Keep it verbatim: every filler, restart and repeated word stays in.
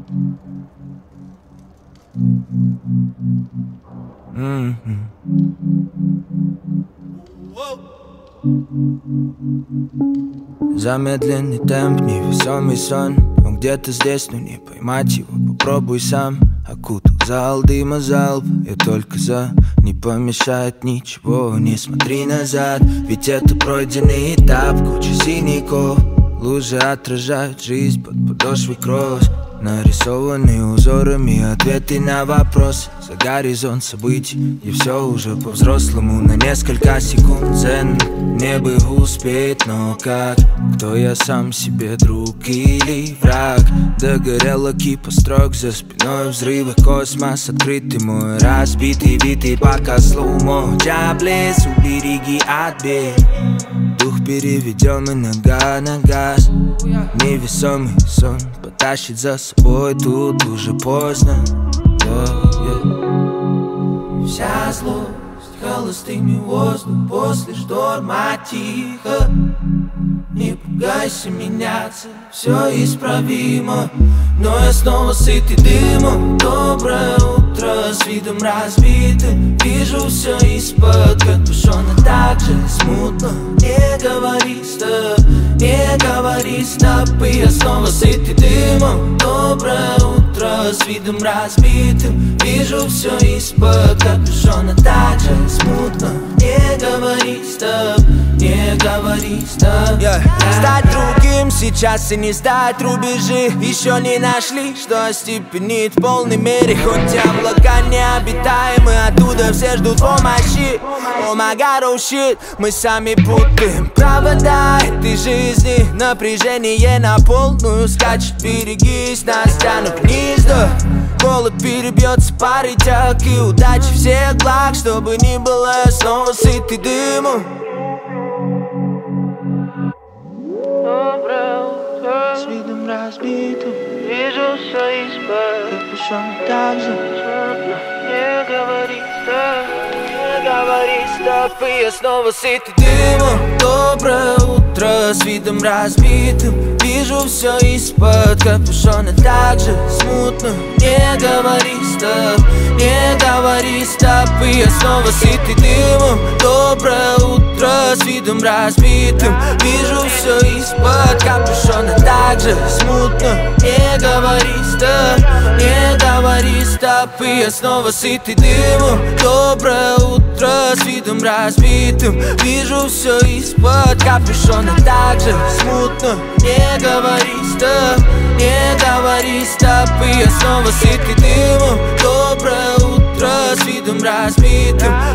Mm-hmm. Замедленный темп, невесомый сон. Он где-то здесь, но не поймать его. Попробуй сам. Окутал зал дыма залп. Я только за, не помешает ничего. Не смотри назад, ведь это пройденный этап. Куча синяков, лужи отражают жизнь под подошвой кровь. Нарисованные узорами ответы на вопросы. За горизонт событий, и все уже по-взрослому. На несколько секунд ценно мне бы успеть, но как? Кто я сам себе, друг или враг? Догорела кипа строк, за спиной взрывы. Космос открытый мой, разбитый вид. Пока слоумо, джаблес, убереги от бед. Дух переведем и нога на газ. Невесомый сон потащит за собой, тут уже поздно. yeah, yeah. Вся злость холостыми воздух после шторма тихо. Не пугайся меняться, все исправимо. Но я снова сытый дымом. Доброе утро с видом разбитым. Вижу все из-под капюшона так же смутно. Не говори стоп, не говори стоп. И я снова сытый дымом. Доброе утро с видом разбитым. Вижу все из-под капюшона так же смутно. Не говори стоп, не говори стоп. yeah. Стать другим сейчас и не стать рубежи. Еще не нашли, что остепенит в полной мере. Хоть облака необитаемы, оттуда все ждут помощи. Oh my god, oh shit, мы сами путаем провода этой жизни. Напряжение на полную скачет, берегись, нас тянут вниз, да. Голод перебьется парой тяг и удачи всех благ. Чтобы ни было, я снова сытый дымом. Доброе утро с видом разбитым. Вижу все из-под капюшона так же смутно. Не говори стоп, не говори стоп. И я снова сытый дымом. Доброе утро с видом разбитым. Вижу все из-под капюшона так же смутно. Не говори стоп, не говори стоп. И я снова сытый дымом. Доброе утро с видом разбитым. Вижу все из-под капюшона так же смутно. Не говори стоп, не говори стоп. И я снова сытый дымом. Доброе утро с видом разбитым. Вижу все из-под капюшона так же смутно. Не говори стоп, не говори стоп. И я снова сытый дымом. Доброе утро с видом разбитым.